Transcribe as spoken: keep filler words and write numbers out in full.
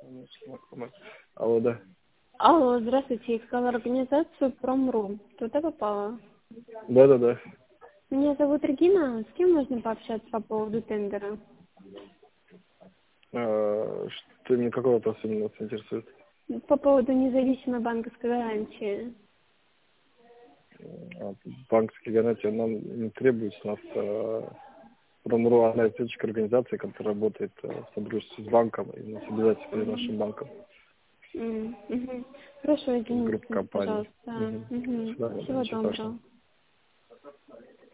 Алло, да. Алло, здравствуйте, искала организацию Промру. Туда попала? Да, да, да. Меня зовут Регина. С кем можно пообщаться по поводу тендера? А, что именно какой вопрос именно вас интересует? По поводу независимой банковской гарантии. А, банковские гарантии нам не требуются. У нас а, Промру одна из следующих организаций, которая работает а, в сотрудничестве с банком, и у нас обязательно перед нашим банком. М, мгм. Хорошо, Группа извините, компаний. пожалуйста. Угу. Мгм. Всего Всего доброго. доброго.